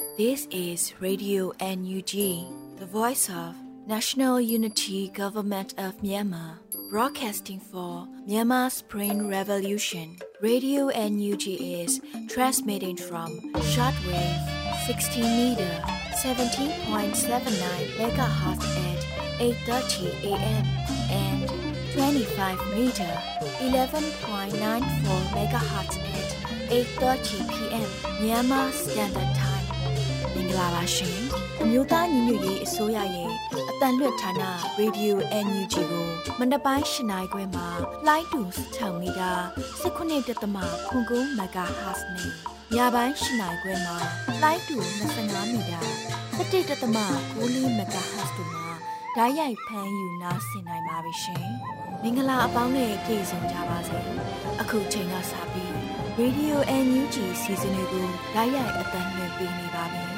This is Radio NUG, the voice of National Unity Government of Myanmar, broadcasting for Myanmar Spring Revolution. Radio NUG is transmitting from shortwave 16 meter 17.79 MHz at 8:30 a.m. and 25 meter 11.94 MHz at 8:30 p.m. Myanmar Standard Time. မင်္ဂလာပါရှင်အမျိုးသားညီညွတ်ရေးအစိုးရရဲ့အတန်လွတ်ဌာန Radio NUG ကိုမနက်ပိုင်း၈နာရီခွဲမှာလိုင်းတူ6မီတာ19.9 MHz နဲ့ညပိုင်း၈နာရီခွဲမှာလိုင်းတူ25မီတာ17.9 MHz တို့မှာဓာတ်ရိုက်ဖမ်းယူနားဆင်နိုင်ပါပြီရှင်မင်္ဂလာအပေါင်းနဲ့ပြည့်စုံကြပါစေအခုချိန်ကစပြီး Radio NUG စီစဉ်လေးကိုဓာတ်ရိုက်အတန်လွှင့်ပေးနေပါပြီ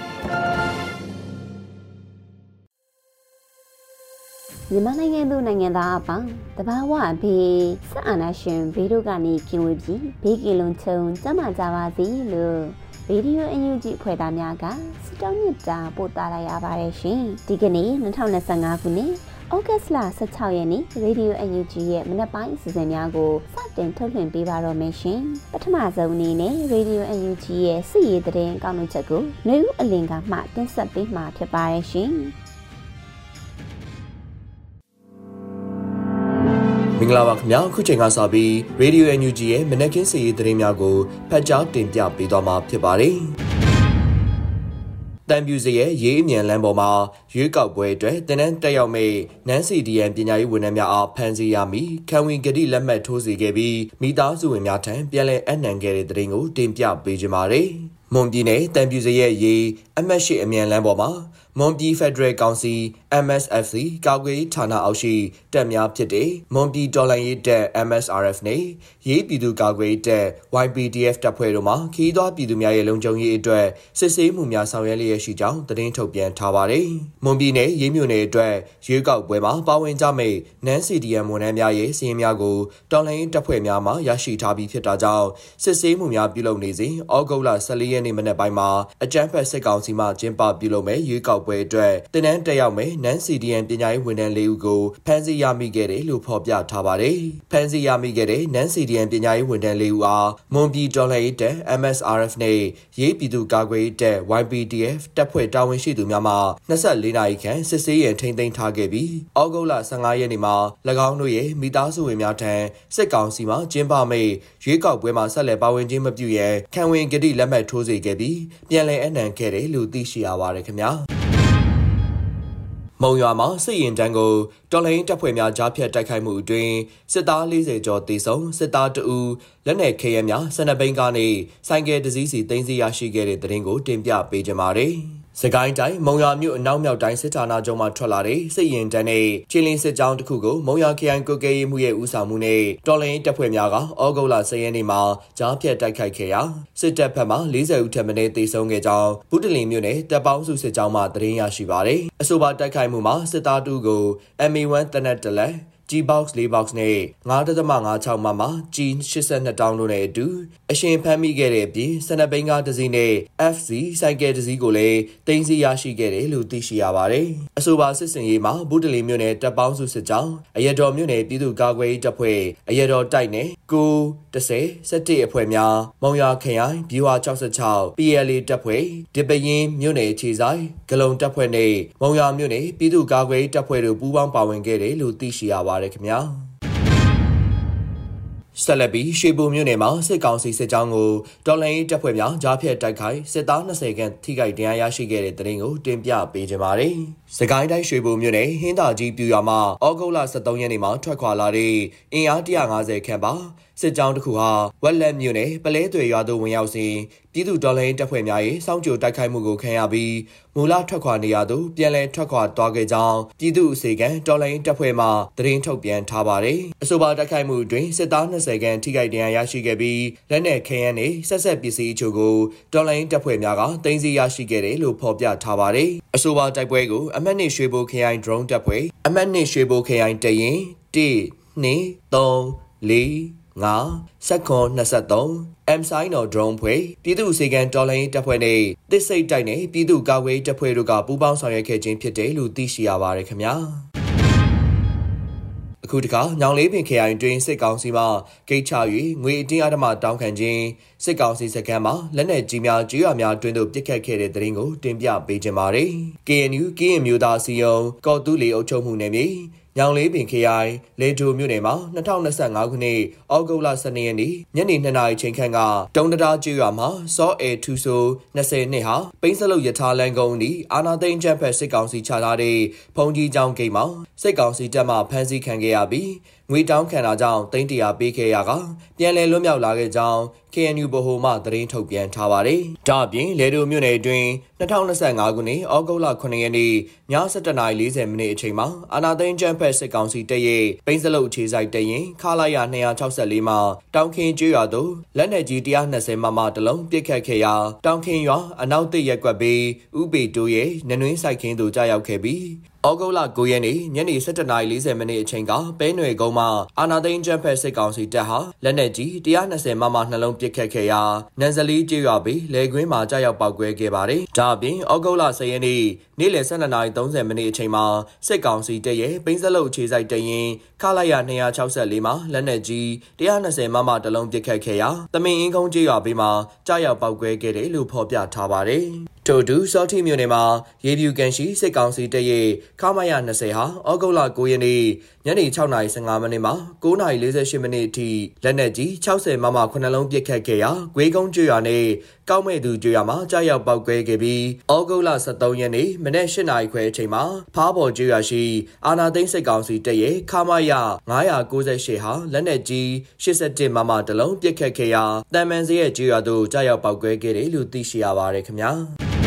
မြန်မာနိုင်ငံသူနိုင်ငံသားအပေါင်းတဘာဝဘေးဆက်အာနာရှင်ဘေးတို့ကနေကင်းဝေးပြီးဘေးကင်းလုံးချုံကျန်းမာကြပါစေလို့ရေဒီယို NUG အဖွဲ့သားများကစတောင်းမြတ်တာပို့တာလိုက်ရပါတယ်ရှင်ဒီကနေ့2025ခုနှစ်ဩဂတ်စ်လ16ရက်နေ့ရေဒီယို NUG ရဲ့မနက်ပိုင်းအစီအစဉ်များကိုစတင်ထုတ်လွှင့်ပေးပါတော့မယ်ရှင်ပထမဆုံးအနေနဲ့ရေဒီယို NUG ရဲ့စစ်ရေးသတင်းကောက်နှုတ်ချက်ကိုຫນွေဦးအလင်ကမှတင်ဆက်ပေးမှာဖြစ်ပါတယ်ရှင်မင်္ဂလာပါခင်ဗျာအခုချိန်ကစပြီး Radio NUG ရဲ့မနက်ခင်းစီးရီးသတင်းများကိုဖတ်ကြားတင်ပြပေးသွားမှာဖြစ်ပါတယ်။တန်ပြူစရဲ့ရေးအမြန်လမ်းပေါ်မှာရွေးကောက်ပွဲအတွက်တင်နန်းတက်ရောက်မဲ့နန်းစီဒီအန်ပညာရေးဝန်ထမ်းများအားဖမ်းဆီးရမိခံဝင်ဂတိလက်မှတ်ထိုးစီခဲ့ပြီးမိသားစုဝင်များထံပြန်လည်အနှံခဲ့တဲ့သတင်းကိုတင်ပြပေးကြပါမယ်။မွန်ပြည်နယ်တန်ပြူစရဲ့ရေးအမှတ်၈အမြန်လမ်းပေါ်မှာမွန်ပြည်ဖက်ဒရယ်ကောင်စီ MSFC ကာကွယ်ရေးဌာနအောက်ရှိတပ်များဖြစ်တဲ့မွန်ပြည်တော်လှန်ရေးတပ် MSRF နဲ့ရေးပြည်သူ့ကာကွယ်ရေးတပ် YPDF တပ်ဖွဲ့တို့မှခီးသွွားပြည်သူများရဲ့လုံခြုံရေးအတွက်စစ်ဆေးမှုများဆောင်ရွက်လျက်ရှိကြောင်းသတင်းထုတ်ပြန်ထားပါတယ်။မွန်ပြည်နယ်ရေးမြို့နယ်အတွက်ရွေးကောက်ပွဲမှာပါဝင်ကြမယ့်နန်း CDM ဝန်ထမ်းများရဲ့စီးရင်များကိုတော်လှန်ရေးတပ်ဖွဲ့များမှရရှိထားပြီးဖြစ်တာကြောင့်စစ်ဆေးမှုများပြုလုပ်နေစဉ်ဩဂုတ်လ14ရက်နေ့မနက်ပိုင်းမှာအကြမ်းဖက်စစ်ကောင်စီမှကျင်းပပြုလုပ်မဲ့ရွေးကောက်ပွဲအတွက်တင်နန်းတက်ရောက်မဲ့နန်း CDM ပညာရေးဝန်ထမ်း၄ဦးကိုဖမ်းဆီးရမိခဲ့တယ်လို့ဖော်ပြထားပါတယ်။ဖမ်းဆီးရမိခဲ့တဲ့နန်း CDM ပညာရေးဝန်ထမ်း၄ဦးအားမွန်ပြည်တော်လှန်ရေးတပ် MSRF နဲ့ရေးပြည်သူ့ကာကွယ်ရေးတပ် YPDF တပ်ဖွဲ့တာဝန်ရှိသူများမှ24နာရီခန့်စစ်ဆေးရန်ထိန်းသိမ်းထားခဲ့ပြီးဩဂုတ်လ15ရက်နေ့မှာ၎င်းတို့ရဲ့မိသားစုဝင်များထံစစ်ကောင်စီမှကျင်းပမဲ့ရွေးကောက်ပွဲမှာဆက်လက်ပါဝင်ခြင်းမပြုရန်ခံဝင်ဂတိလက်မှတ်ထိုးစေခဲ့ပြီးပြန်လည်အနှံခဲ့တယ်လို့သိရှိရပါတယ်ခင်ဗျာ။မုံရွာမှာစစ်ရင်တန်းကိုတော်လှန်ရေးတပ်ဖွဲ့များကြားဖြတ်တိုက်ခိုက်မှုအတွင်းစစ်သား40ကျော်သေဆုံးစစ်သား2ဦးလက်နက်ခဲယမ်းများ12ဘိန်းကားနဲ့ဆိုင်ကယ်တစ်စီးစီသိမ်းဆည်းရရှိခဲ့တဲ့သတင်းကိုတင်ပြပေးကြပါမယ်။စကိုင်းတိုင်းမုံရွာမြို့အနောက်မြောက်တိုင်းစစ်ဌာနချုပ်မှထွက်လာတဲ့စစ်ရင်တန်းနဲ့ချင်းလင်းစစ်ကြောင်းတစ်ခုကိုမုံရွာခရိုင်ကုတ်ကဲရေးမှုရဲ့ဦးဆောင်မှုနဲ့တော်လှန်ရေးတပ်ဖွဲ့များကဩဂုတ်လ10ရက်နေ့မှာကြားဖြတ်တိုက်ခိုက်ခဲ့ရာစစ်တပ်ဘက်မှ40ဦးထက်မနည်းသေဆုံးခဲ့ကြောင်းဗုဒ္ဓလင်မြို့နယ်တပ်ပေါင်းစုစစ်ကြောင်းမှသတင်းရရှိပါတယ်။အဆိုပါတိုက်ခိုက်မှုမှာစစ်သား2ကို MA1 တနက်တလက်G-box 4 box နဲ့ 9.56 မမ G82 တောင်းတို့နဲ့အတူအရှင်ဖမ်းမိခဲ့တဲ့အပြင်12ဘိန်းကားတစ်စီးနဲ့ FC ဆိုင်ကယ်တစ်စီးကိုလည်းသိမ်းဆည်းရရှိခဲ့တယ်လို့သိရှိရပါတယ်။အဆိုပါစစ်စင်ရေးမှာဗုဒ္ဓလင်မြို့နယ်တပ်ပေါင်းစုစစ်ကြောင်းအရတော်မြို့နယ်ပြည်သူ့ကာကွယ်ရေးတပ်ဖွဲ့အရတော်တိုက်နယ်9-10-17အဖွဲ့များမုံရွာခရိုင်ဗျူဟာ66 PLA တပ်ဖွဲ့ဒီပရင်မြို့နယ်ခြေဆိုင်ဂလုံတပ်ဖွဲ့နဲ့မုံရွာမြို့နယ်ပြည်သူ့ကာကွယ်ရေးတပ်ဖွဲ့တို့ပူးပေါင်းပါဝင်ခဲ့တယ်လို့သိရှိရပါတယ်ခင်ဗျာဆက်လက်ပြီးရွှေဘိုမြို့နယ်မှာစစ်ကောင်စီစစ်ကြောင်းကိုတော်လှန်ရေးတပ်ဖွဲ့များကြားဖြတ်တိုက်ခိုက်စစ်သား20ခန့်ထိခိုက်ဒဏ်ရာရရှိခဲ့တဲ့တဲ့တင်ကိုတင်ပြပေးကြပါမယ်။စကိုင်းတိုင်းရွှေဘိုမြို့နယ်ဟင်းသာကြီးပြူရွာမှာဩဂုတ်လ23ရက်နေ့မှာထွက်ခွာလာတဲ့အင်အား150ခန့်ပါစစ်ကြောင်းတစ်ခုဟာဝက်လက်မြို့နယ်ပလဲသွေရွာသို့ဝင်ရောက်စဉ်ပြည်သူ့တော်လှန်ရေးတပ်ဖွဲ့များရဲ့စောင့်ကြိုတိုက်ခိုက်မှုကိုခံရပြီးမူလထွက်ခွာနေရသို့ပြန်လည်ထွက်ခွာသွားခဲ့ကြောင်းပြည်သူ့အစေခံတော်လှန်ရေးတပ်ဖွဲ့မှသတင်းထုတ်ပြန်ထားပါတယ်။အဆိုပါတိုက်ခိုက်မှုအတွင်းစစ်သား20ခန့်ထိခိုက်ဒဏ်ရာရရှိခဲ့ပြီးလက်နက်ခဲယမ်းနဲ့ဆက်ဆက်ပစ္စည်းအချို့ကိုတော်လှန်ရေးတပ်ဖွဲ့များကသိမ်းဆည်းရရှိခဲ့တယ်လို့ဖော်ပြထားပါတယ်။အဆိုပါတိုက်ပွဲကိုအမှတ်2ရွှေဘိုခရိုင် drone တပ်ဖွဲ့အမှတ်2ရွှေဘိုခရိုင်တရင်1 2 3 4 ငါစက်ခွန်23 M sign တော် drone ဖွဲ့ပြည်သူ့စေကန်တော်လိုင်းတပ်ဖွဲ့နဲ့တစ်စိတ်တိုက်နဲ့ပြည်သူ့ကာကွယ်တပ်ဖွဲ့တို့ကပူးပေါင်းဆောင်ရွက်ခဲ့ခြင်းဖြစ်တယ်လို့သိရှိရပါတယ်ခင်ဗျာအခုတခါညောင်လေးပင်ခရိုင်တွင်စစ်ကောင်စီမှဂိတ်ချ၍ငွေအတင်းအဓမ္မတောင်းခံခြင်းစစ်ကောင်စီစခန်းမှာလက်နက်ကြီးများကျွေးရများတွင်သို့ပစ်ခတ်ခဲ့တဲ့တဲ့ရင်ကိုတင်ပြပေးခြင်းပါတယ် KNU ကရင်မျိုးသားစီယုံကော်တူးလီအုပ်ချုပ်မှုနယ်မြေညောင်လေးပင်ခရိုင်လေတိုမြို့နယ်မှာ2025ခုနှစ်ဩဂုတ်လ12ရက်နေ့ညနေ2နာရီချိန်ခန့်ကတုံတရာကျွော်မှာစောအဲထူဆို20နှစ်ဟာပိန်းစလုတ်ရထားလန်ကုန်းဤအာနာသိန်းကျန်းဖက်စစ်ကောင်စီချထားတဲ့ဖုန်ကြီးကျောင်းဂိတ်မှာစစ်ကောင်စီတပ်မှဖမ်းဆီးခံခဲ့ရပြီးငွေတောင်းခံတာကြောင့်သိန်း100ပေးခဲ့ရကပြန်လည်လွတ်မြောက်လာခဲ့ကြောင်း KNU ဗဟိုမှသတင်းထုတ်ပြန်ထားပါတယ်။ဒါ့အပြင်လေတိုမြို့နယ်အတွင်း2025ခုနှစ်ဩဂုတ်လ9ရက်နေ့ည7:40မိနစ်အချိန်မှာအာနာသိန်းကျန်းဖက်စစ်ကောင်စီတပ်ရဲ့ပိန်းစလုတ်ခြေဆိုင်တပ်ရင်ခလာရ264မှာတောင်ခင်းကျွော်သို့လက်နက်ကြီး120မမတလုံးပစ်ခတ်ခဲ့ရာတောင်ခင်းရွာအနောက်တစ်ရက်ကွက်ပြီးဥပေတိုးရဲ့နနွင်းဆိုင်ခင်းသို့ကြားရောက်ခဲ့ပြီးဩဂုတ်လ9ရက်နေ့ညနေ7:40မိနစ်အချိန်ကပဲနွယ်ကုန်းမှာအာနာသိန်းကျန်းဖက်စစ်ကောင်စီတပ်ဟာလက်နက်ကြီး120မမနှလုံးပစ်ခတ်ခဲ့ရာနန်ဇလီကျွော်ပြီးလေကွင်းမှာကြားရောက်ပောက်ကွဲခဲ့ပါတယ်။ဒါ့အပြင်ဩဂုတ်လ10ရက်နေ့နေ့လယ်12:30မိနစ်အချိန်မှာစစ်ကောင်စီတပ်ရဲ့ပိန်းစလုတ်ခြေဆိုင်တပ်ရင်ခလာရ264မှာလက်နက်ကြီး120မမတလုံးပစ်ခတ်ခဲ့ရာတမင်အင်းကုန်းကျွော်ပြီးမှာကြားရောက်ပောက်ကွဲခဲ့တယ်လို့ဖော်ပြထားပါတယ်။ထို့တူစောတိမြို့နယ်မှာရေပြူကန်ရှိစစ်ကောင်စီတပ်ရဲ့ခမရ20ဟာဩဂုတ်လ9ရက်နေ့ညနေ6:15မိနစ်မှာ9:48မိနစ်အထိလက်နက်ကြီး60မမ9လုံးပစ်ခတ်ခဲ့ရာဂွေးကုန်းကျွော်နဲ့ကောက်မဲ့သူကျွော်မှာကြားရောက်ပောက်ကွဲခဲ့ပြီးဩဂုတ်လ13ရက်နေ့မနက်8:00ခွဲအချိန်မှာဖားပေါ်ကျွော်ရှိအာနာသိန်းစစ်ကောင်စီတပ်ရဲ့ခမရ998ဟာလက်နက်ကြီး81မမတလုံးပစ်ခတ်ခဲ့ရာတန်မန်စရဲ့ကျွော်တို့ကြားရောက်ပောက်ကွဲခဲ့တယ်လို့သိရှိရပါတယ်ခင်ဗျာ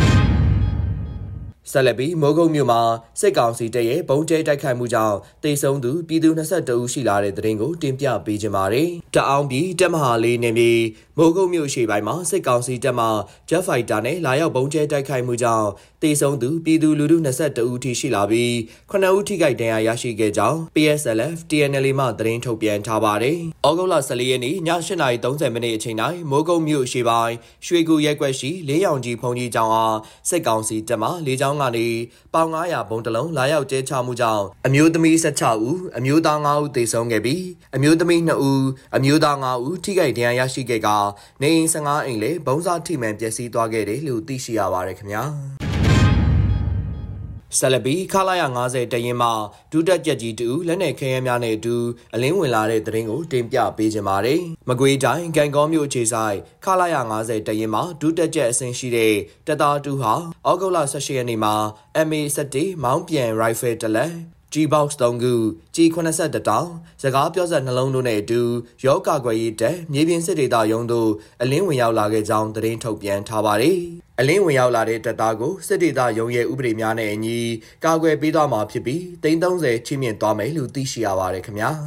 ဆက်လက်ပြီးမိုးကုတ်မြို့မှာစစ်ကောင်စီတပ်ရဲ့ဘုံကျဲတိုက်ခိုက်မှုကြောင့်တေဆုံးသူပြည်သူ22ဦးရှိလာတဲ့သတင်းကိုတင်ပြပေးကြပါမယ်။တအောင်ပြည်တပ်မဟာလေးနယ်မြေမိုးကုတ်မြို့ရှေ့ပိုင်းမှာစစ်ကောင်စီတပ်မှ Jet Fighter နဲ့လာရောက်ဘုံကျဲတိုက်ခိုက်မှုကြောင့်တေဆုံးသူပြည်သူလူထု22ဦးထိရှိလာပြီး9ဦးထိခိုက်ဒဏ်ရာရရှိခဲ့ကြောင်း PSLF TNL မှသတင်းထုတ်ပြန်ထားပါတယ်။ဩဂုတ်လ14ရက်နေ့ည8:30မိနစ်အချိန်တိုင်းမိုးကုတ်မြို့ရှေ့ပိုင်းရွှေကူရက်ကွက်ရှိလေးရောင်ကြီးဖုန်ကြီးကျောင်းအားစစ်ကောင်စီတပ်မှလေးကျောင်းကနေပေါင်900ဘုံတလုံးလာရောက်ကျဲချမှုကြောင့်အမျိုးသမီး16ဦးအမျိုးသား9ဦးသေဆုံးခဲ့ပြီးအမျိုးသမီး2ဦးအမျိုးသား9ဦးထိခိုက်ဒဏ်ရာရရှိခဲ့ကနေအိမ်15အိမ်လည်းဘုံစားထိမှန်ပျက်စီးသွားခဲ့တယ်လို့သိရှိရပါတယ်ခင်ဗျာဆလဘီခလာရ90တရင်မှာဒုတက်ကြက်ကြီးတူလက်နယ်ခဲယမ်းများနဲ့အတူအလင်းဝင်လာတဲ့သတင်းကိုတင်ပြပေးကြပါမယ်။မကွေးတိုင်းကံကောမြို့အခြေဆိုင်ခလာရ90တရင်မှာဒုတက်ကြက်အဆင့်ရှိတဲ့တပ်သားတူဟာဩဂုတ်လ18ရက်နေ့မှာ MA7 မောင်းပြန် rifle တလက်G-box 3ခု G81 တောင်စကားပြောဆက်နှလုံးတို့နဲ့အတူရောကာကွယ်ရေးတပ်မြေပြင်စစ်ဒေသရုံးတို့အလင်းဝင်ရောက်လာခဲ့ကြောင်းသတင်းထုတ်ပြန်ထားပါတယ်။အလင်းဝင်ရောက်လာတဲ့တပ်သားကိုစစ်ဒေသရုံးရဲ့ဥပဒေများနဲ့အညီကာကွယ်ပေးသွားမှာဖြစ်ပြီး330ချိမြင့်သွားမယ်လို့သိရှိရပါတယ်ခင်ဗျာ။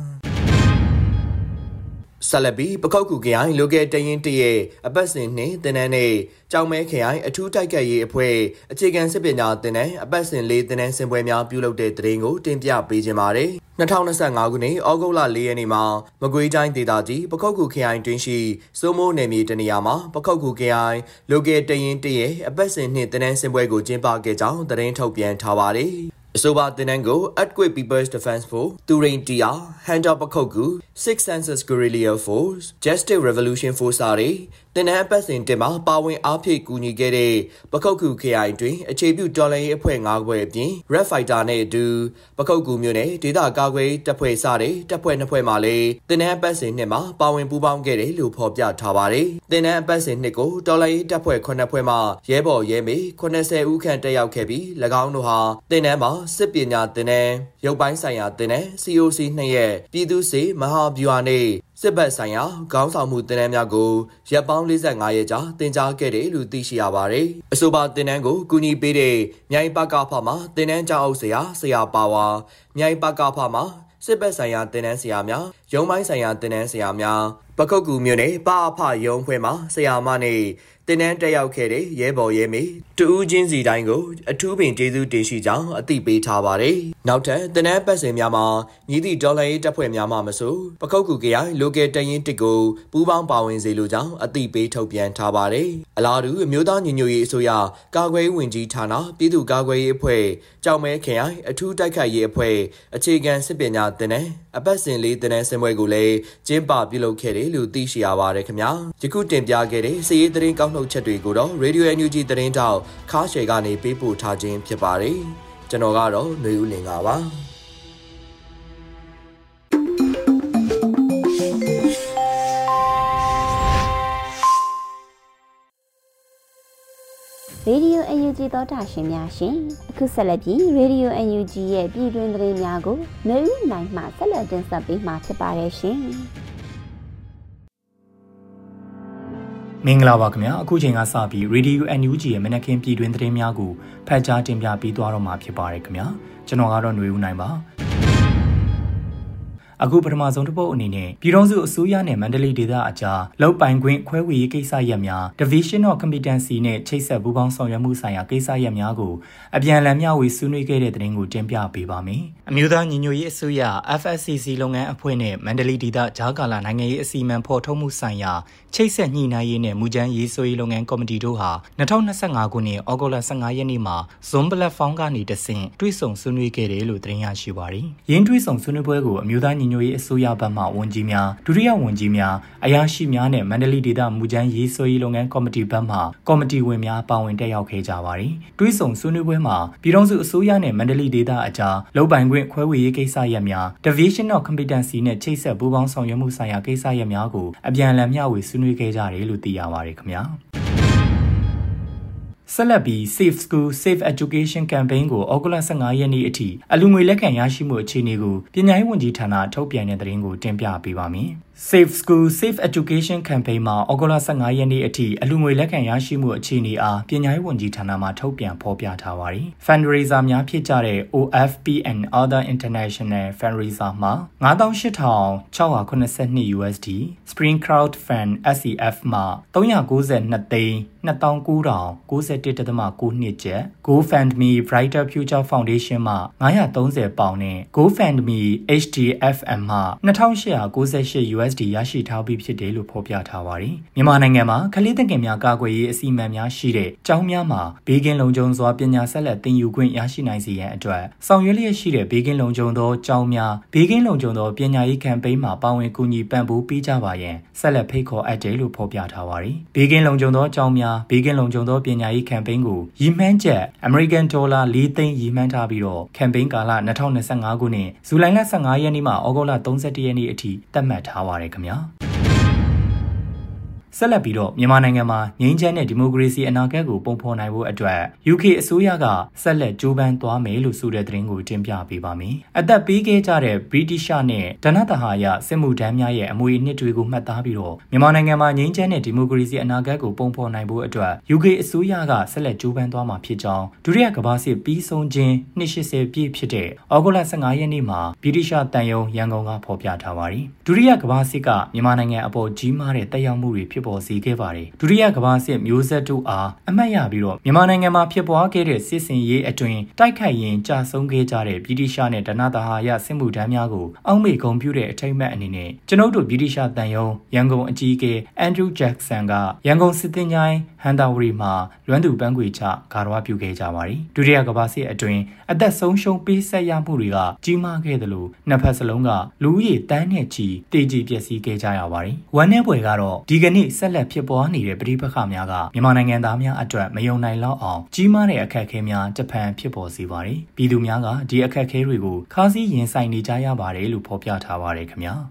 ဆလဘီပခောက်ကူခရိုင်လိုကယ်တရင်တရဲ့အပတ်စဉ်နှင့်တင်နန်းနဲ့ကြောင်မဲခရိုင်အထူးတိုက်ခိုက်ရေးအဖွဲ့အခြေခံစစ်ပညာတင်နန်းအပတ်စဉ်၄တင်နန်းစင်ပွဲများပြုလုပ်တဲ့သတင်းကိုတင်ပြပေးခြင်းပါတယ်2025ခုနှစ်ဩဂုတ်လ4ရက်နေ့မှာမကွေးတိုင်းဒေသကြီးပခောက်ကူခရိုင်တွင်ရှိစိုးမိုးနယ်မြေတနေရာမှာပခောက်ကူခရိုင်လိုကယ်တရင်တရဲ့အပတ်စဉ်နှင့်တင်နန်းစင်ပွဲကိုကျင်းပခဲ့ကြောင်းသတင်းထုတ်ပြန်ထားပါတယ်အဆိုပါတင်နန်းကို Earthquake People's Defense Force, Turintia, Hunter Pakhoku, Six Senses Guerrilla Force, Justice Revolution Force တွေတင်နန်းပတ်စဉ်တင်မှာပါဝင်အားဖြည့်ကူညီခဲ့တဲ့ပခောက်ကူခရိုင်တွင်အခြေပြုတော်လှန်ရေးအဖွဲ့၅ဖွဲ့အပြင် Red Fighter နဲ့အတူပခောက်ကူမြို့နယ်ဒေသကာကွယ်တပ်ဖွဲ့စတဲ့တပ်ဖွဲ့2ဖွဲ့မှလည်းတင်နန်းပတ်စဉ်နှစ်မှာပါဝင်ပူးပေါင်းခဲ့တယ်လို့ဖော်ပြထားပါတယ်။တင်နန်းပတ်စဉ်နှစ်ကိုတော်လှန်ရေးတပ်ဖွဲ့9ဖွဲ့မှရဲဘော်ရဲမေ80ဦးခန့်တက်ရောက်ခဲ့ပြီး၎င်းတို့ဟာတင်နန်းမှာစစ်ပညာတင်နန်းရုပ်ပိုင်းဆိုင်ရာတင်နန်း COC 2ရက်ပြည်သူ့စေမဟာဗျူဟာနဲ့စစ်ဘက်ဆိုင်ရာခေါင်းဆောင်မှုတင်နန်းများကိုရပ်ပေါင်း45ရက်ကြာတင်ကြားခဲ့တယ်လို့သိရှိရပါတယ်။အဆိုပါတင်နန်းကိုကူညီပေးတဲ့မြိုင်ပကဖမှတင်နန်းကျောင်းအုပ်ဆရာပါဝါမြိုင်ပကဖမှစစ်ဘက်ဆိုင်ရာတင်နန်းဆရာများရုံးပိုင်းဆိုင်ရာတင်နန်းဆရာများပခုတ်ကူမြို့နယ်ပအဖရုံးဖွဲ့မှဆရာမနဲ့တင်းနှန်းတက်ရောက်ခဲ့တဲ့ရဲဘော်ရဲမေတူဦးချင်းစီတိုင်းကိုအထူးပင်ကျေးဇူးတင်ရှိကြောင်းအသိပေးထားပါတယ်။နောက်ထပ်တင်းနှန်းပတ်စင်များမှာညီသည့်ဒေါ်လာရေးတပ်ဖွဲ့များမှမဆိုပခုတ်ကူ KI လိုကယ်တရင်တစ်ကိုပူးပေါင်းပါဝင်စေလိုကြောင်းအသိပေးထုတ်ပြန်ထားပါတယ်။အလားတူအမျိုးသားညီညွတ်ရေးအစိုးရကာကွယ်ရေးဝန်ကြီးဌာနပြည်သူ့ကာကွယ်ရေးအဖွဲ့ကြောက်မဲခရိုင်အထူးတိုက်ခိုက်ရေးအဖွဲ့အခြေခံစစ်ပညာသင်တန်းအပတ်စဉ်လေးသင်တန်းဆင်းပွဲကိုလည်းကျင်းပပြုလုပ်ခဲ့တယ်လို့သိရှိရပါတယ်ခင်ဗျာယခုတင်ပြခဲ့တဲ့စည်ရေးသတင်းကောက်နှုတ်ချက်တွေကိုတော့ Radio NUG သတင်းတောက်ခါရှယ်ကနေပေးပို့ထားခြင်းဖြစ်ပါတယ်ကျွန်တော်ကတော့ຫນွေဦးလင်ပါရေဒီယို UNG သောတာရှင်များရှင်အခုဆက်လက်ပြီးရေဒီယို UNG ရဲ့ပြည်တွင်းသတင်းများကိုနှွေဦးနိုင်မှဆက်လက်တင်ဆက်ပေးမှာဖြစ်ပါတယ်ရှင်မင်္ဂလာပါခင်ဗျာအခုချိန်ကစပြီး Radio NUG ရဲ့မနက်ခင်းပြည်တွင်းသတင်းများကိုဖတ်ကြားတင်ပြပေးသွားတော့မှာဖြစ်ပါတယ်ခင်ဗျာကျွန်တော်ကတော့ຫນွေဦးနိုင်ပါအခုပထမဆုံးတစ်ပုတ်အနေနဲ့ပြည်ထောင်စုအစိုးရနဲ့မန္တလေးဒေသအကြားလောက်ပိုင်ခွင့်ခွဲဝေရေးကိစ္စရပ်များ Division of Competency နဲ့ချိတ်ဆက်ပူးပေါင်းဆောင်ရွက်မှုဆိုင်ရာကိစ္စရပ်များကိုအပြန်အလှန်မျှဝေဆွေးနွေးခဲ့တဲ့သတင်းကိုတင်ပြပေးပါမယ်။အမျိုးသားညီညွတ်ရေးအစိုးရ FSCC လုပ်ငန်းအဖွဲ့နဲ့မန္တလေးဒေသဂျာကာလာနိုင်ငံရေးအစီအမံဖော်ထုတ်မှုဆိုင်ရာချိတ်ဆက်ညှိနှိုင်းရေးနဲ့မူကြမ်းရေးဆွဲရေးလုပ်ငန်းကော်မတီတို့ဟာ2025ခုနှစ်ဩဂုတ်လ15ရက်နေ့မှာ Zoom Platform ကနေတဆင့်တွေ့ဆုံဆွေးနွေးခဲ့တယ်လို့သတင်းရရှိပါသည်။ယင်းတွေ့ဆုံဆွေးနွေးပွဲကိုအမျိုးသားညီညွတ်ရေးအစိုးရဘက်မှဝန်ကြီးများဒုတိယဝန်ကြီးများအရာရှိများနဲ့မန္တလေးဒေသမူကြမ်းရေးဆွဲရေးလုပ်ငန်းကော်မတီဘက်မှကော်မတီဝင်များပါဝင်တက်ရောက်ခဲ့ကြပါတယ်။တွေ့ဆုံဆွေးနွေးပွဲမှာပြည်ထောင်စုအစိုးရနဲ့မန္တလေးဒေသအကြားလုပ်ပိုင်ခွင့်ခွဲဝေရေးကိစ္စရပ်များ Division of Competency နဲ့ချိတ်ဆက်ပူးပေါင်းဆောင်ရွက်မှုဆိုင်ရာကိစ္စရပ်များကိုအပြန်အလှန်မျှဝေဆွေးနွေးခဲ့ကြတယ်လို့သိရပါတယ်ခင်ဗျာ။ဆက်လက်ပြီး Safe School Safe Education Campaign ကိုဩဂုတ်လ15ရက်နေ့အထိအလူငွေလက်ခံရရှိမှုအခြေအနေကိုပညာရေးဝန်ကြီးဌာနထုတ်ပြန်တဲ့သတင်းကိုတင်ပြပေးပါမယ်။ Safe School Safe Education Campaign မှာဩဂုတ်လ15ရက်နေ့အထိအလူငွေလက်ခံရရှိမှုအခြေအနေအားပညာရေးဝန်ကြီးဌာနမှထုတ်ပြန်ဖော်ပြထားပါတယ်။ Fundraiser များဖြစ်ကြတဲ့ OFP and Other International Fundraiser မှာ98,682 USD Spring Crowd Fund SCF မှာ392သိန်း29,091.92 ကျပ် GoFundMe Brighter Future Foundation မှာ930ပေါင်နဲ့ GoFundMe HDFM မှာ2898 USD ရရှိထားပြီးဖြစ်တယ်လို့ဖော်ပြထားပါတယ်။မြန်မာနိုင်ငံမှာကလေးသင်ငယ်များကာကွယ်ရေးအစီအမံများရှိတဲ့ကျောင်းများမှာဘေးကင်းလုံခြုံစွာပညာဆက်လက်သင်ယူခွင့်ရရှိနိုင်စေရန်အတွက်ဆောင်ရွက်လျက်ရှိတဲ့ဘေးကင်းလုံခြုံသောကျောင်းများဘေးကင်းလုံခြုံသောပညာရေး campaign မှာပါဝင်ကူညီပံ့ပိုးပေးကြပါရန်ဆက်လက်ဖိတ်ခေါ်အပ်တယ်လို့ဖော်ပြထားပါတယ်။ဘေးကင်းလုံခြုံသောကျောင်းများဘေးကင်းလုံခြုံသောပညာရေး campaign ကိုရည်မှန်းချက် American $4 သိန်းရည်မှန်းထားပြီးတော့ campaign ကာလ2025ခုနှစ်ဇူလိုင်လ15ရက်နေ့မှဩဂုတ်လ31ရက်နေ့အထိသတ်မှတ်ထားပါတယ်ခင်ဗျာဆက်လက်ပြီးတော့မြန်မာနိုင်ငံမှာငြိမ်းချမ်းတဲ့ဒီမိုကရေစီအနာဂတ်ကိုပုံဖော်နိုင်ဖို့အတွက် UK အစိုးရကဆက်လက်ကြိုးပမ်းသွားမယ်လို့ဆိုတဲ့သတင်းကိုတင်ပြပေးပါမယ်။အသက်ပေးခဲ့ကြတဲ့ British နဲ့ဒဏ္ဍသဟာယစစ်မှုထမ်းများရဲ့အမွေအနှစ်တွေကိုမှတ်သားပြီးတော့မြန်မာနိုင်ငံမှာငြိမ်းချမ်းတဲ့ဒီမိုကရေစီအနာဂတ်ကိုပုံဖော်နိုင်ဖို့အတွက် UK အစိုးရကဆက်လက်ကြိုးပမ်းသွားမှာဖြစ်ကြောင်းဒုတိယကမ္ဘာစစ်ပြီးဆုံးခြင်း280ပြည့်ဖြစ်တဲ့ဩဂုတ်လ15ရက်နေ့မှာ British တန်ယုံရန်ကုန်ကဖော်ပြထားပါတယ်။ဒုတိယကမ္ဘာစစ်ကမြန်မာနိုင်ငံအပေါ်ကြီးမားတဲ့တက်ရောက်မှုတွေဖြစ်ပေါ်စေခဲ့ပါတယ်။ဒုတိယကမ္ဘာစစ်မျိုးဆက်တို့အားအမှတ်ရပြီးတော့မြန်မာနိုင်ငံမှာဖြစ်ပွားခဲ့တဲ့စစ်စင်ရေးအတွင်းတိုက်ခိုက်ရင်းကြာဆုံးခဲ့ကြတဲ့ဗြိတိရှနဲ့ဒဏ္ဍသဟာယစစ်မှုထမ်းများကိုအောက်မေ့ဂုဏ်ပြုတဲ့အထိမ်းအမှတ်အနေနဲ့ကျွန်ုပ်တို့ဗြိတိရှတန်ယုံရန်ကုန်အကြီးအကဲအန်ဒရူးဂျက်ဆန်ကရန်ကုန်စစ်တင်ချိုင်းဟန်တာဝရီမှာလွမ်းသူပန်းခွေချဂါရဝပြုခဲ့ကြပါတယ်။ဒုတိယကမ္ဘာစစ်အတွင်းအသက်ဆုံးရှုံးပေးဆက်ရမှုတွေကကြီးမားခဲ့တယ်လို့နှစ်ဖက်စလုံးကလူဦးရေတန်းနဲ့ချီတေကြီးပျက်စီးခဲ့ကြရပါတယ်။ဝမ်းနည်းဖွယ်ကတော့ဒီကနေ့ဆက်လက်ဖြစ်ပွားနေတဲ့ပဋိပက္ခများကမြန်မာနိုင်ငံသားများအတွက်မယုံနိုင်လောက်အောင်ကြီးမားတဲ့အခက်အခဲများတဖန်ဖြစ်ပေါ်စေပါတယ်။ပြည်သူများကဒီအခက်အခဲတွေကိုခါးစည်းရင်ဆိုင်နေကြရပါတယ်လို့ဖော်ပြထားပါတယ်ခင်ဗျာ။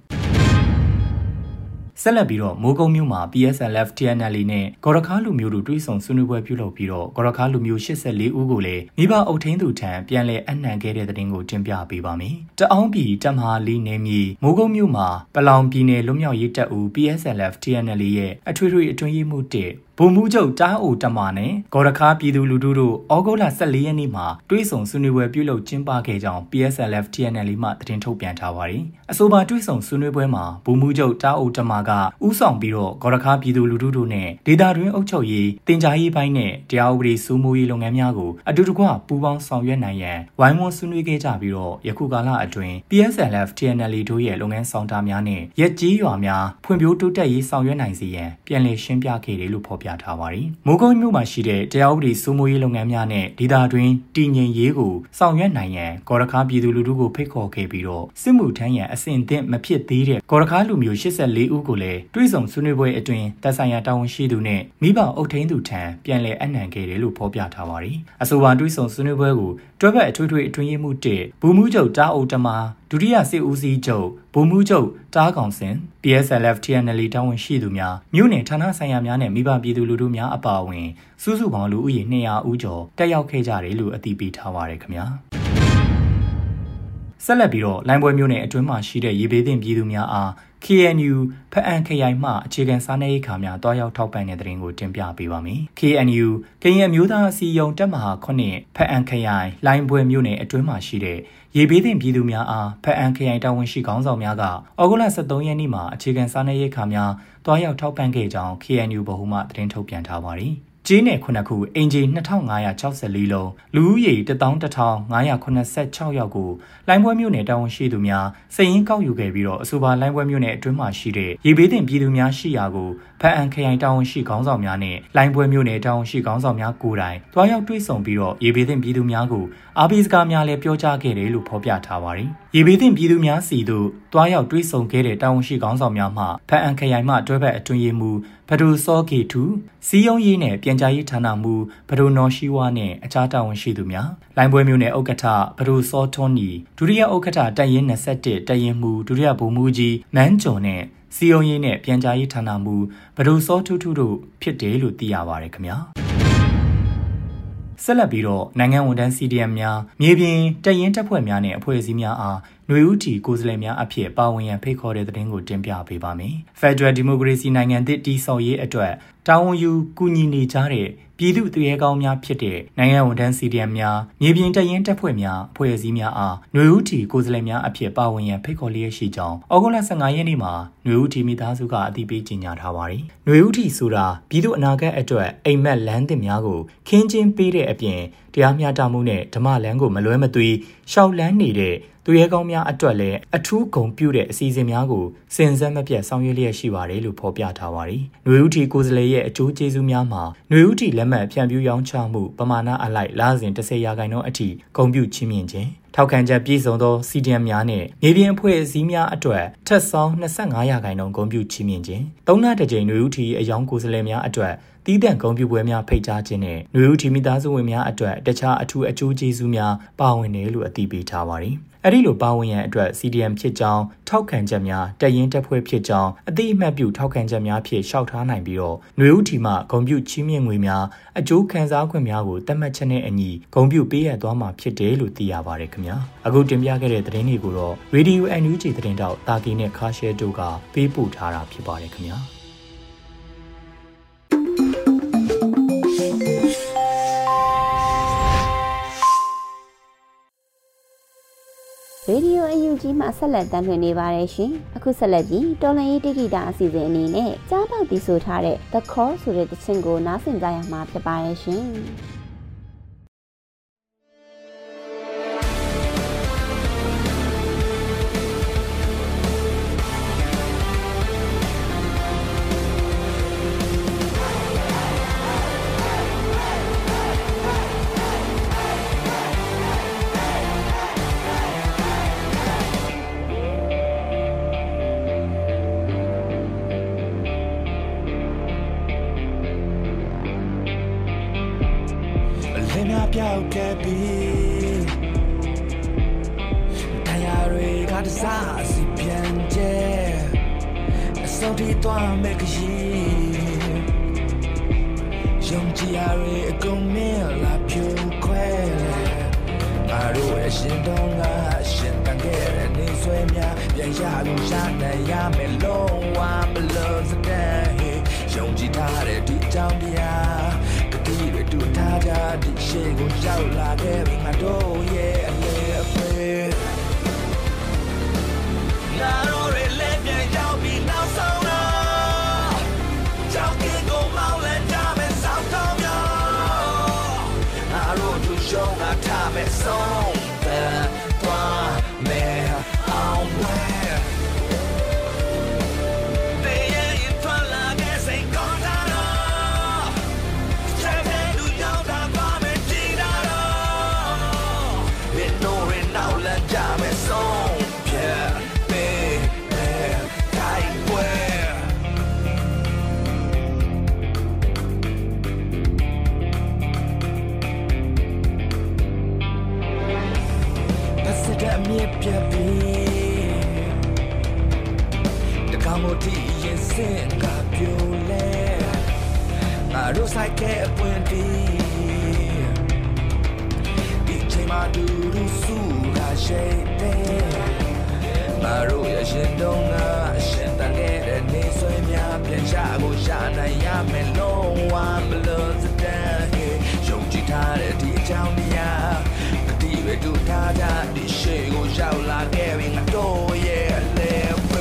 ဆက်လက်ပြီးတော့မိုးကုတ်မြို့မှာ PSLF TNLA နဲ့ဂေါ်ရခါလူမျိုးတို့တွဲဆုံဆွေးနွေးပွဲပြုလုပ်ပြီးတော့ဂေါ်ရခါလူမျိုး84ဦးကိုလည်းမိဘအုပ်ထင်းသူထံပြန်လည်အနှံခဲ့တဲ့တဲ့တင်ကိုတင်ပြပေးပါမယ်။တအောင်းပြည်တပ်မဟာလေးနယ်မြေမိုးကုတ်မြို့မှာပလောင်ပြည်နယ်လွတ်မြောက်ရေးတပ်ဦး PSLF TNLA ရဲ့အထွေထွေအတွင်းရေးမှူး1 ဗိုလ်မှူးချုပ်တားအိုတမာနဲ့ဂေါ်ရခါပြည်သူလူထုတို့ဩဂုတ်လ14ရက်နေ့မှာတွဲဆုံဆွေးနွေးပွဲပြုလုပ်ကျင်းပခဲ့ကြောင်း PSLF TNL မှသတင်းထုတ်ပြန်ထားပါတယ်။အဆိုပါတွဲဆုံဆွေးနွေးပွဲမှာဗိုလ်မှူးချုပ်တားအိုတမာကဦးဆောင်ပြီးတော့ဂေါ်ရခါပြည်သူလူထုတို့နဲ့ဒေသတွင်းအုပ်ချုပ်ရေးတင်ကြားရေးပိုင်းနဲ့တရားဥပဒေစိုးမိုးရေးလုပ်ငန်းများကိုအတူတကွပူးပေါင်းဆောင်ရွက်နိုင်ရန်ဝိုင်းဝန်းဆွေးနွေးခဲ့ကြပြီးတော့ယခုကာလအတွင်း PSLF TNL တို့ရဲ့လုပ်ငန်းဆောင်တာများနဲ့ရက်ကြီးရွာများဖွံ့ဖြိုးတိုးတက်ရေးဆောင်ရွက်နိုင်စေရန်ပြန်လည်ရှင်းပြခဲ့တယ်လို့ဖော်ပြထားပါတယ်။မိုးကုတ်မြို့မှာရှိတဲ့တရားဥပဒေစိုးမိုးရေးလုပ်ငန်းများနဲ့ဒေသတွင်းတည်ငြိမ်ရေးကိုဆောင်ရွက်နိုင်ရန်ဂေါ်ရခါပြည်သူလူထုကိုဖိတ်ခေါ်ခဲ့ပြီးတော့စစ်မှုထမ်းရန်အဆင့်အသင့်မဖြစ်သေးတဲ့ဂေါ်ရခါလူမျိုး84ဦးကိုလည်းတွဲဆုံဆွေးနွေးပွဲအတွင်းတပ်ဆိုင်ရာတာဝန်ရှိသူနဲ့မိဘအုပ်ထိန်းသူထံပြန်လည်အနှံခဲ့တယ်လို့ဖော်ပြထားပါတယ်။အဆိုပါတွဲဆုံဆွေးနွေးပွဲကိုတွဲဘက်အထွေထွေအတွင်းရေးမှူး1ဗိုလ်မှူးချုပ်တားအိုတမာဒုတိယစစ်ဦးစီးချုပ်ဗိုလ်မှူးချုပ်တားကောင်စင် PSLF TNL တာဝန်ရှိသူများမြို့နယ်ဌာနဆိုင်ရာများနဲ့မိဘပြည်သူလူထုများအပါအဝင်စုစုပေါင်းလူဦးရေ200ဦးကျော်တက်ရောက်ခဲ့ကြတယ်လို့အသိပေးထားပါရခင်ဗျာဆက်လက်ပြီးတော့လိုင်းပွဲမြို့နယ်အတွင်းမှာရှိတဲ့ရေဘေးသင့်ပြည်သူများအား KNU ဖအန်ခရိုင်မှအခြေခံစားနပ်ရိက္ခာများတွားရောက်ထောက်ပံ့တဲ့သတင်းကိုတင်ပြပေးပါမယ်။ KNU ကရင်အမျိုးသားအစည်းအရုံးတပ်မဟာ9ဖအန်ခရိုင်လိုင်းပွဲမြို့နယ်အတွင်းမှာရှိတဲ့ရေဘေးသင့်ပြည်သူများအားဖအန်ခရိုင်တာဝန်ရှိခေါင်းဆောင်များကဩဂုတ်လ23ရက်နေ့မှာအခြေခံစားနပ်ရိက္ခာများတွားရောက်ထောက်ပံ့ခဲ့ကြောင်း KNU ဗဟိုမှသတင်းထုတ်ပြန်ထားပါတယ်။ကျေးနယ်9ခုအင်ဂျီ2564လုံးလူဦးရေ11586ယောက်ကိုလိုင်းပွဲမြို့နယ်တာဝန်ရှိသူများစည်ရင်းကောက်ယူခဲ့ပြီးတော့အဆိုပါလိုင်းပွဲမြို့နယ်အတွင်းမှာရှိတဲ့ရေဘေးသင့်ပြည်သူများရှိရာကိုဖအန်ခရိုင်တာဝန်ရှိခေါင်းဆောင်များနဲ့လိုင်းပွဲမြို့နယ်တာဝန်ရှိခေါင်းဆောင်များကိုယ်တိုင်တွားရောက်တွေ့ဆုံပြီးတော့ရေဘေးသင့်ပြည်သူများကိုအားပေးစကားများလည်းပြောကြားခဲ့တယ်လို့ဖော်ပြထားပါတယ်။ရေဘေးသင့်ပြည်သူများစီတို့တွားရောက်တွေ့ဆုံခဲ့တဲ့တာဝန်ရှိခေါင်းဆောင်များမှဖအန်ခရိုင်မှတွဲဘက်အတွင်းရေးမှူးဘဒိုစောကေတူစီယုံရေးနဲ့ပြန်ကြားရေးဌာနမှူးဘဒိုနော်ရှိဝါနဲ့အခြားတာဝန်ရှိသူများလိုင်းပွဲမြို့နယ်ဥက္ကဋ္ဌဘဒိုစောထွန်းနီဒုတိယဥက္ကဋ္ဌတပ်ရင်း21တပ်ရင်းမှူးဒုတိယဗိုလ်မှူးကြီးမန်းကျော်နဲ့စီယုံရေးနဲ့ပြန်ကြားရေးဌာနမှူးဘဒိုစောထူးထူးတို့ဖြစ်တယ်လို့သိရပါတယ်ခင်ဗျာဆက်လက်ပြီးတော့နိုင်ငံဝန်ထမ်း CDM များမြေပြင်တပ်ရင်းတပ်ဖွဲ့များနဲ့အဖွဲ့အစည်းများအားຫນွေဦးတီကိုယ်စားလှယ်များအဖြစ်ပါဝင်ရန်ဖိတ်ခေါ်တဲ့သတင်းကိုတင်ပြပေးပါမယ်။ Federal Democracy နိုင်ငံသစ်တည်ဆောက်ရေးအတွက်တာဝန်ယူကူညီနေကြတဲ့ပြည်သူ့သူရဲကောင်းများဖြစ်တဲ့နိုင်ငံဝန်ထမ်း CDM များမြေပြင်တပ်ရင်းတပ်ဖွဲ့များအဖွဲ့အစည်းများအားຫນွေဦးတီကိုယ်စားလှယ်များအဖြစ်ပါဝင်ရန်ဖိတ်ခေါ်လျက်ရှိကြောင်းဩဂုတ်လ15ရက်နေ့မှာຫນွေဦးတီမိသားစုကအသိပေးကြေညာထားပါတယ်။ຫນွေဦးတီဆိုတာပြည်သူ့အနာဂတ်အတွက်အိမ်မက်လမ်းသစ်များကိုခင်းကျင်းပေးတဲ့အပြင်တရားမျှတမှုနဲ့ဓမ္မလမ်းကိုမလွဲမသွေရှောက်လန်းနေတဲ့သူရဲကောင်းများအတွက်လည်းအထူးဂုဏ်ပြုတဲ့အစီအစဉ်များကိုစဉ်ဆက်မပြတ်ဆောင်ရွက်လျက်ရှိပါတယ်လို့ဖော်ပြထားပါတယ်။ຫນွေဦးတီကိုယ်စားလှယ်ရဲ့အကျိုးကျေးဇူးများမှာຫນွေဦးတီလက်မှတ်ဖြန့်ဖြူးရောင်းချမှုပမာဏအလိုက်လစဉ်10%အထိဂုဏ်ပြုချီးမြှင့်ခြင်းထောက်ခံချက်ပြည့်စုံသော CDM များနဲ့မြေပြင်အဖွဲ့အစည်းများအတွက်ထက်ဆောင်25%ဂုဏ်ပြုချီးမြှင့်ခြင်း၃လတစ်ကြိမ်ຫນွေဦးတီအယောင်ကိုယ်စားလှယ်များအတွက်တီးတန့်ဂုဏ်ပြုပွဲများဖိတ်ကြားခြင်းနဲ့ຫນွေဦးတီမိသားစုဝင်များအတွက်တခြားအထူးအကျိုးကျေးဇူးများပါဝင်တယ်လို့အသိပေးထားပါတယ်။အဲဒီလိုပါဝင်ရန်အတွက် CDM ဖြစ်ကြောင်းထောက်ခံချက်များတပ်ရင်းတပ်ဖွဲ့ဖြစ်ကြောင်းအသိအမှတ်ပြုထောက်ခံချက်များဖြင့်လျှောက်ထားနိုင်ပြီးတော့ຫນွေဦးတီမှဂုဏ်ပြုချီးမြှင့်ငွေများအကျိုးခံစား권များကိုသတ်မှတ်ချက်နဲ့အညီဂုဏ်ပြုပေးရသွားမှာဖြစ်တယ်လို့သိရပါတယ်ခင်ဗျာအခုတင်ပြခဲ့တဲ့သတင်းတွေကိုတော့ Radio NUG သတင်းတောက်တာကီနဲ့ခါရှဲတို့ကပေးပို့ထားတာဖြစ်ပါတယ်ခင်ဗျာရေဒီယိုအယူကြီးမှာဆက်လက်တမ်းလွှင့်နေပါတယ်ရှင်။အခုဆက်လက်ပြီးတော်လန်ရေးတိဂီတာအစီအစဉ်အနေနဲ့ကြားပေါက်တီးဆိုထားတဲ့ The Call ဆိုတဲ့သီချင်းကိုနားဆင်ကြရမှာဖြစ်ပါတယ်ရှင်။ပြောက်ခဲ့ပြီးတရားတွေကတစားအစီပြန်ကျဲအစောတီသွားမဲ့ခရီးယုံကြည်ရတဲ့အကုန်မင်းလာဖြိုခွဲငါတို့ရဲ့ရှင်တော်ကရှင်တန်ခဲ့တဲ့နေဆွဲများပြန်ရလို့ရနိုင်ရမယ်လုံးဝမလို့စတဲ့ယုံကြည်ထားတဲ့ဒီကြောင်းတရားကတိတွေတူထားကြဒီရှိကိုရောက်လာခဲ့ပြီငါတို့ရဲ့အလေအဖေလာတော့လေလက်ပြန်ရောက်ပြီးနောက်ဆုံးတော့ကြောက်ကင်းကိုမောင်းလဲကြမယ်စောက်တော့မြောက်ငါတို့သူရှုံးငါထားမယ်ဆုံးတဲ့သွားမယ်အောင်ဝဲမြစ်ပြပြီးတကောင်းမတီးရင်စင်ကပြိုလဲငါတို့ဆိုင်ကအပွင့်တီးဒီချိန်မှာဒူဒူဆူကရှိတဲ့ငါတို့ရရှင်တော့ငါအရှင်တန်ခဲ့တဲ့နေဆွေများပြန်ချကိုရနိုင်ရမယ်လုံးဝမလို့စတဲ့ယုံကြည်ထားတဲ့ဒီအကြောင်းတရားwe do nada di shego jau la giving a door yeah lepe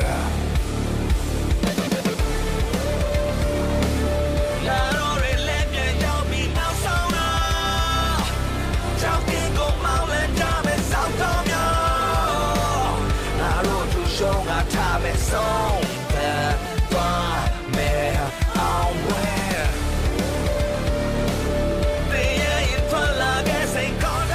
la ro re le pyan jau bi naw song na jau kin ko maung le ta me sao to myo la ro tu show nga ta me song ta twa me on where they in for la get say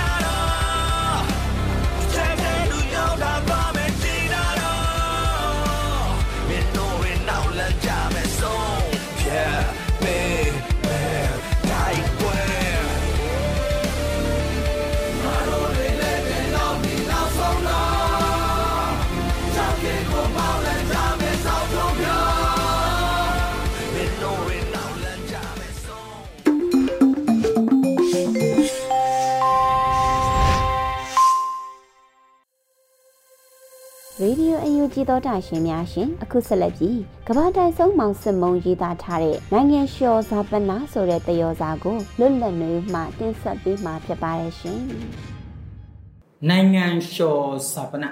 Radio UNG သောတာရှင်များရှင်အခုဆက်လက်ပြီးကမ္ဘာတိုင်ဆုံးမောင်စစ်မုံရေးသားထားတဲ့နိုင်ငံလျှော်ဇာပနာဆိုတဲ့တယောစာကိုလွတ်လပ်နေမှတင်ဆက်ပေးမှာဖြစ်ပါတယ်ရှင်နိုင်ငံလျှော်ဇာပနာ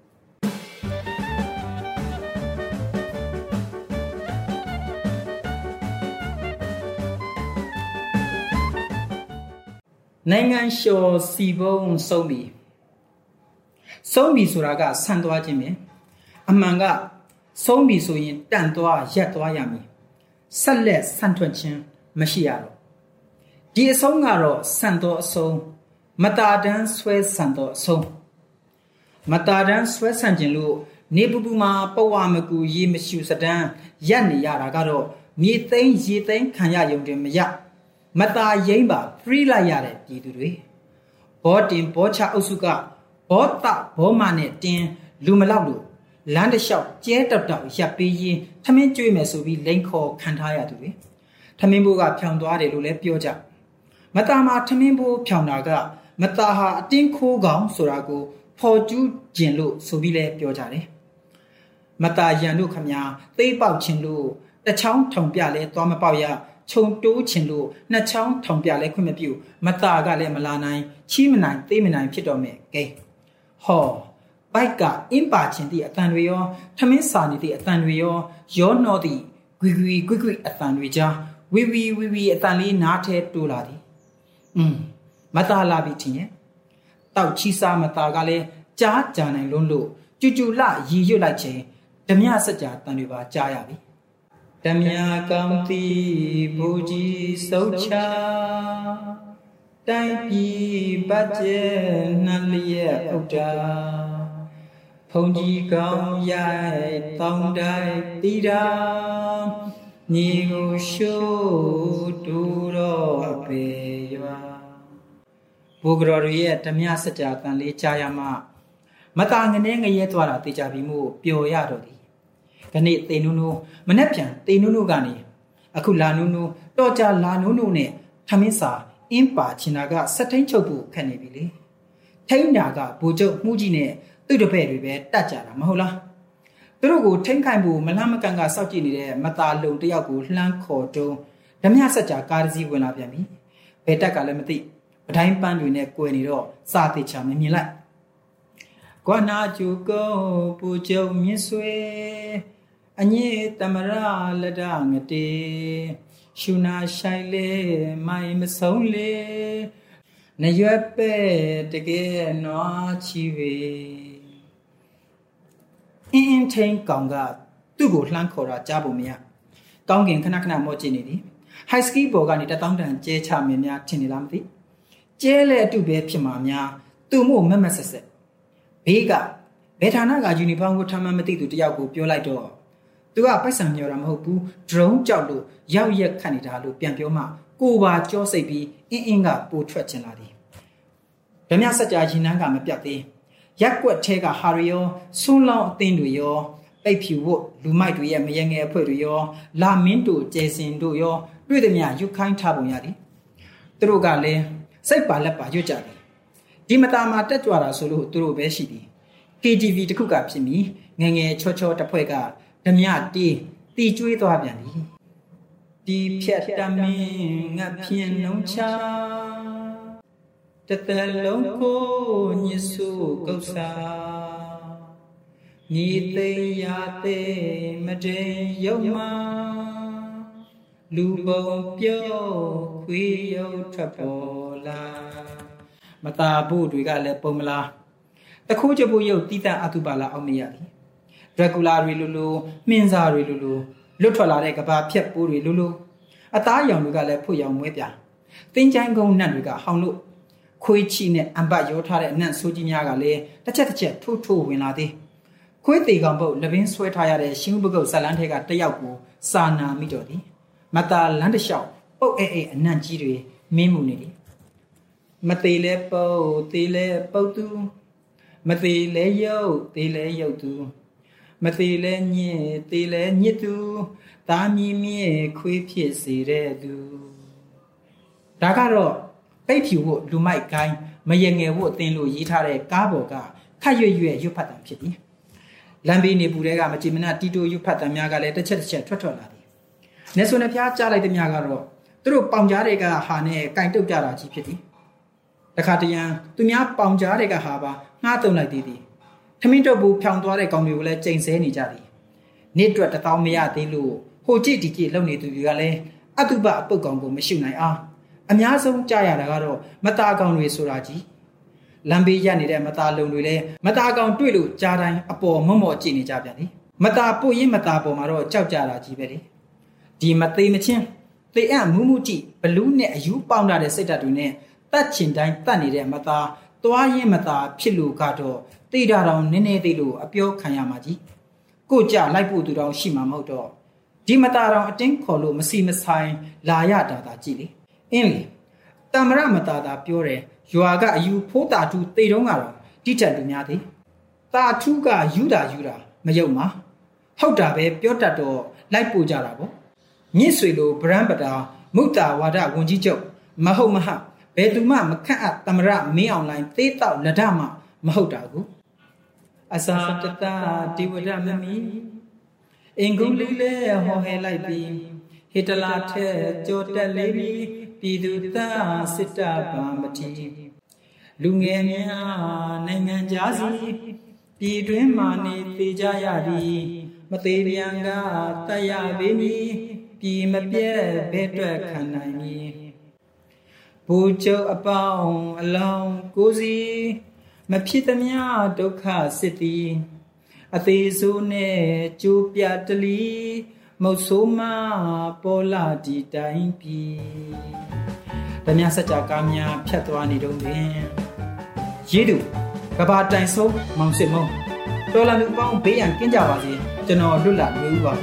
နိုင်ငံလျှော်စီဘုံဆုံးပြီဆိုတာကဆန်သွားခြင်းပဲအမှန်ကဆုံးပြီဆိုရင်တန့်သွားရက်သွားရမည်ဆက်လက်ဆန့်ထွက်ခြင်းမရှိရတော့ဒီအဆုံးကတော့ဆန့်သောအဆုံးမတာတန်းဆွဲဆန့်သောအဆုံးမတာတန်းဆွဲဆန့်ခြင်းလို့နေပူပူမှာပဝမကူရေမရှူစတန်းရက်နေရတာကတော့မြေသိမ်းရေသိမ်းခံရယုံတယ်မရမတာရိမ့်ပါ free လိုက်ရတဲ့ပြည်သူတွေဘောတင်ဘောချအုပ်စုကဘောတဘောမနဲ့တင်းလူမလောက်လို့လမ်းတစ်လျှောက်ကျဲတောက်တောက်ရပ်ပေးရင်ထမင်းကျွေးမယ်ဆိုပြီးလိန်ခေါ်ခံထားရသူတွေထမင်းဘိုးကဖြောင်သွားတယ်လို့လည်းပြောကြမတာမှာထမင်းဘိုးဖြောင်တာကမတာဟာအတင်းခိုးကောင်ဆိုတာကိုဖော်ကျူးကျင်လို့ဆိုပြီးလည်းပြောကြတယ်မတာရန်တို့ခမညာသိပ်ပေါက်ခြင်းလို့တချောင်းထုံပြလဲသွားမပေါက်ရခြုံတိုးခြင်းလို့နှစ်ချောင်းထုံပြလဲခွင့်မပြုမတာကလည်းမလာနိုင်ချီးမနိုင်သိမနိုင်ဖြစ်တော့မယ်ကဲဟောဘိုက်ကအင်းပါခြင်းသည့်အတန်တွေရောထမင်းစာနေသည့်အတန်တွေရောနှောသည့်ဂွီအတန်တွေကြားဝီအတန်လေးနားထဲတိုးလာသည်မတာလာပြီထင်ရဲ့တောက်ချီစားမတာကလည်းကြားကြနိုင်လွန်းလို့ကျူလရီရွတ်လိုက်ခြင်းဓမြစကြာတန်တွေပါကြားရပြီဓမြကောင်းသည့်ဘူကြီးစုတ်ချတိုင်းပြည်ပတ်ကျဲနှလျက်ဥဒ္ဒါဖုန်ကြီးကောင်းရိုက်တောင်းတိုင်းတီတာညီကိုရှိုးတူတော့ပေရွာဘုဂရော်ရဲ့ဓမြစကြာတန်လေးကြားရမှမတာငနေငရဲသွားတာသိကြပြီမို့ပျော်ရတော့သည်ခဏတေနုနုမနဲ့ပြန်တေနုနုကနေအခုလာနုနုတော့ကြလာနုနုနဲ့ထမင်းစာအင်းပါချင်တာကစက်ထိန်ချုပ်ဖို့ခက်နေပြီလေထိန်တာကဘူကျုပ်မှုကြီးနဲ့သူ့တပည့်တွေပဲတတ်ကြတာမဟုတ်လားသူတို့ကိုထိန်ခိုင်ဖို့မလန်းမကန်ကစောက်ကြည့်နေတဲ့မတာလုံတယောက်ကိုလှမ်းခေါ်တုံးဓမြစကြာကားတစ်စီးဝင်လာပြန်ပြီဘယ်တက်ကလည်းမသိပတိုင်းပန်းတွေနဲ့ကွယ်နေတော့စာတိချာမမြင်လိုက်ကွာနာကျူကုန်းပူကျုံမြင့်ဆွေအညေတမရလက်ဒငတေရှုနာဆိုင်လေမိုင်မဆုံးလေနရွက်ပဲတကယ်နွားချီဝေအင်းထိန်ကောင်ကသူ့ကိုလှမ်းခေါ်တာကြားဖို့မရကောင်းကင်ခဏခဏမော့ကြည့်နေသည်ဟိုက်စကီဘော်ကနေ1000တန်ကျဲချမင်းများထင်နေလားမသိကျဲလဲအတူပဲဖြစ်မှာများသူ့မို့မက်မက်ဆက်ဆက်ဘေးကဘယ်ဌာနကယူနီဖောင်းကိုထမ်းမှမသိသူတယောက်ကိုပြောလိုက်တော့သူကပိုက်ဆံမျောတာမဟုတ်ဘူးဒရုန်းကြောက်လို့ရောက်ရက်ခတ်နေတာလို့ပြန်ပြောမှကိုပါကြောစိတ်ပြီးအင်းကပိုထွက်ချင်လာသည်ဓမြစကြာရင်နှန်းကမပြတ်သေးရက်ကွက်ထဲကဟာရီယောဆွန်းလောင်းအသင်းတွေရောပိတ်ဖြူဝတ်လူမိုက်တွေရဲ့မယငယ်အဖွဲ့တွေရောလာမင်းတို့ကျဲစင်တို့ရောတွေ့သည်များရုတ်ခိုင်းထားပုံရသည်သူတို့ကလည်းစိတ်ပါလက်ပါရွတ်ကြတယ်ဒီမတာမှာတက်ကြွတာဆိုလို့သူတို့ပဲရှိသည် KTV တခုကဖြစ်ပြီးငငယ်ချောချောတစ်ဖွဲ့ကဓမြတီကျွေးသွားပြန်သည်ဒီဖြတ်တမင်းငါဖြင်းလုံးချတတလုံးကိုညစ်စုကုတ်စာညီသိရသေးမတိယုံမလူပုံပြုတ်ခွေရုပ်ထွက်ပေါ်လာမတာဘူးတွေကလည်းပုံမလားတခိုးချဖို့ရုပ်တိတအတုပါလာအောင်မရသည်ဒရကူလာတွေလိုမှင်းစားတွေလိုလွတ်ထွက်လာတဲ့ကဘာဖြက်ပိုးတွေလိုအသားရောင်တွေကလည်းဖွရောင်မွဲပြတင်းချိုင်းကုန်းနတ်တွေကဟောင်းလို့ခွေးချီနဲ့အံပတ်ရောထားတဲ့အနံ့ဆိုးကြီးများကလည်းတစ်ချက်ထိုးဝင်လာသည်ခွေးသေးကောင်ပုတ်လပင်းဆွဲထားရတဲ့ရှင်းဥပကုတ်ဇလန်းထဲကတယောက်ကိုစာနာမိတော်သည်မတာလန်းတလျှောက်ပုတ်အေးအနံ့ကြီးတွေမင်းမှုနေသည်မသေးလဲပုတ်သေးလဲပုတ်သူမသေးလဲရုပ်သေးလဲရုပ်သူမသေးလဲညစ်သေးလဲညစ်သူတာမြည်မြဲခွေးဖြစ်စေတဲ့သူဒါကတော့ပိတ်ဖြူဖို့လူမိုက်ကိုင်းမယငယ်ဖို့အသင်လို့ရေးထားတဲ့ကားပေါ်ကခတ်ရွ့ရွတ်ဖတ်တာဖြစ်သည်လမ်းဘေးနေပူတွေကမကြည်မနတီတိုရွတ်ဖတ်တာများကလည်းတစ်ချက်ထွက်လာသည်နေဆွနဲ့ဖျားကြားလိုက်တဲ့များကတော့သူတို့ပေါင်ကြားတွေကဟာနဲ့ကင်တုတ်ကြတာကြီးဖြစ်သည်တခါတရံသူများပေါင်ကြားတွေကဟာပါငှားတုံလိုက်သေးသည်ထမင်းတုပ်ဘူးဖြောင်သွားတဲ့ကောင်တွေကိုလည်းကြိမ်ဆဲနေကြသည်နေ့တွက်1000မရသေးလို့ဟိုကြည့်ဒီကြည့်လုံနေသူတွေကလည်းအတုပအပုတ်ကောင်ကိုမရှုနိုင်အောင်အများဆုံးကြားရတာကတော့မတာကောင်တွေဆိုတာကြီးလမ်းဘေးရက်နေတဲ့မတာလုံတွေလည်းမတာကောင်တွေ့လို့ကြားတိုင်းအပေါ်မော့ကြည့်နေကြပြန်သည်မတာပို့ရင်မတာပေါ်မှာတော့ကြောက်ကြတာကြီးပဲလေဒီမသေးမချင်းသေအံ့မူးကြည့်ဘလူးနဲ့အယူပေါင်းထားတဲ့စိတ်ဓာတ်တွေနဲ့တတ်ချင်တိုင်းတတ်နေတဲ့မတာသွားရင်မတာဖြစ်လို့ကတော့တိတာတောင်နည်းနည်းသေးလို့အပြောခံရမှာကြီးကိုကြလိုက်ဖို့သူတောင်ရှိမှာမဟုတ်တော့ဒီမတာတောင်အတင်းခေါ်လို့မစီမဆိုင်လာရတာကြည့်လေအင်းလေတမရမတာတာပြောတယ်ရွာကအယူဖိုးတာတူတေတုံးကတော့တိတက်လူများသည်တာထူးကယူတာမယုံမှာဟုတ်တာပဲပြောတတ်တော့လိုက်ပို့ကြတာပေါ့မြင့်ဆွေလိုဗရန်ပတာမုတ်တာဝါဒဝန်ကြီးချုပ်မဟုတ်မဟဘယ်သူမှမခန့်အပ်တမရမင်းအောင်လိုင်းသေးတော့လက်ဒမှမဟုတ်တာကိုအစာတတဒီဝရမမီအင်္ဂုလိလေဟောဟဲလိုက်ပြီးဟိတလာထဲကြောတက်လေးပြီးပြည်သူသားစစ်တာပါမတီလူငယ်များနိုင်ငံသားစီပြည်တွင်းမှာနေသေးကြရသည်မသေးပြန်ကတတ်ရပေမည်ပြည်မပြဲဘဲအတွက်ခံနိုင်မည်ဘူချုပ်အပေါင်းအလောင်းကိုစီမဖြစ်သမျှဒုက္ခစစ်သည်အသေးဆိုးနဲ့ကျိုးပြတလီမုတ်ဆိုးမပေါ်လာဒီတိုင်းပြည်ဓမြစကြာကားများဖြတ်သွားနေတော့တွင်ရေးသူကဘာတိုင်ဆုံးမောင်စစ်မုံတော်လာလူပေါင်းဘေးရန်ကင်းကြပါစေကျွန်တော်လွတ်လာမျိုးပါ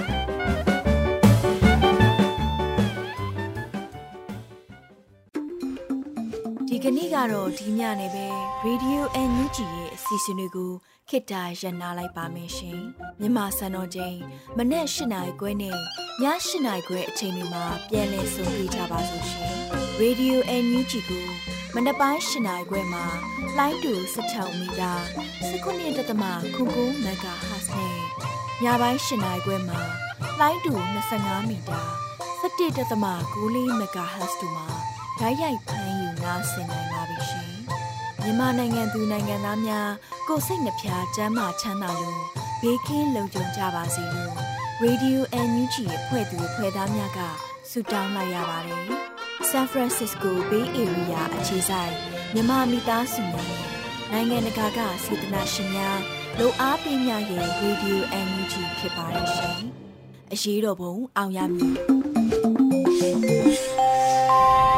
ဒီကနေ့ကတော့ဒီညနေပဲ Radio NUG ရဲ့အစီအစဉ်လေးကိုခေတ္တရနာလိုက်ပါမယ်ရှင်မြန်မာစံတော်ချိန်မနေ့၈နာရီခွဲနဲ့ည၈နာရီခွဲအချိန်တွေမှာပြန်လည်ဆုံတွေ့ကြပါလို့ရှင် Radio NUG ကိုမနေ့ပိုင်း၈နာရီခွဲမှာလိုင်းတူ16မီတာ19.9 MHz နဲ့ညပိုင်း၈နာရီခွဲမှာလိုင်းတူ25မီတာ 17.9 MHz တို့မှာဓာတ်ရိုက်ဖမ်းယူနားဆင်နိုင်ပါပြီရှင်။မြန်မာနိုင်ငံသူနိုင်ငံသားများကိုယ်စိတ်နှပြကျန်းမာချမ်းသာလို့ဘေးကင်းလုံခြုံကြပါစေလို့ Radio NUG ရဲ့ဖွဲ့သူဖွဲ့သားများကဆုတောင်းလိုက်ရပါတယ်။ San Francisco Bay Area အခြေစိုက်မြန်မာမိသားစုများနဲ့နိုင်ငံတကာကစေတနာရှင်များလိုအားပေးများရဲ့ Radio NUG ဖြစ်ပါတယ်ရှင်။အရေးတော်ပုံအောင်ရမည်။